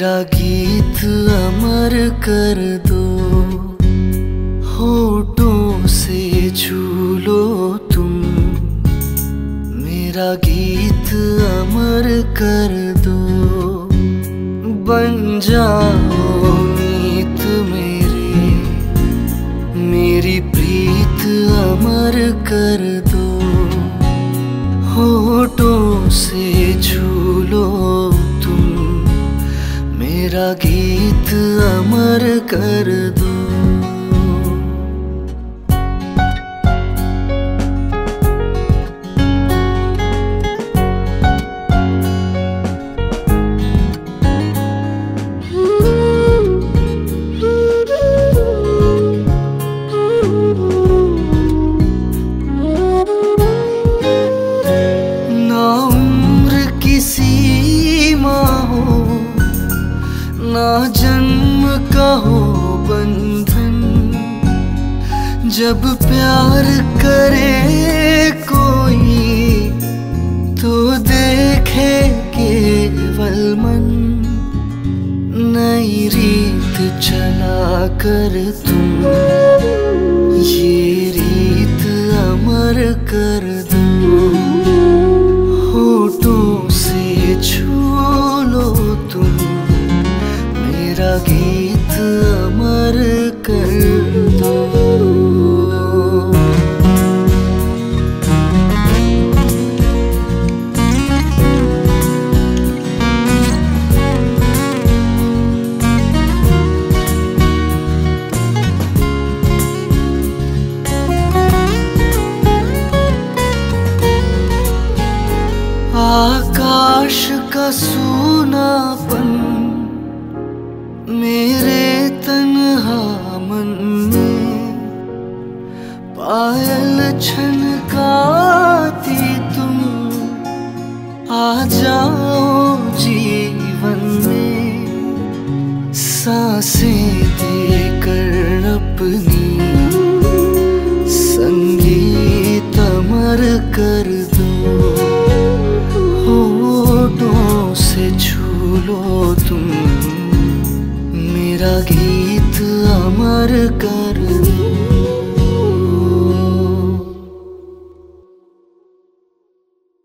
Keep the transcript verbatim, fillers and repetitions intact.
मेरा गीत अमर कर दो, होठों से छू लो तुम। मेरा गीत अमर कर दो, बन जाओ मीत मेरे। मेरी प्रीत अमर कर दो, होठों से छू लो तुम। मेरा गीत अमर कर दो। ना उम्र की सीमा हो, ना जन्म का हो बंधन। जब प्यार करे कोई तो देखे केवल मन। नई रीत चला कर तुम, ये रीत अमर कर दो। होठों से छू लो तुम, मेरा गीत अमर कर दो। आकाश का सूनापन मेरे तन्हा मन में। पायल छनकाती तुम, आ जाओ जीवन में। सांसें देकर अपनी संगीत अमर कर दो। होठों से छू लो तुम, मेरा गीत अमर कर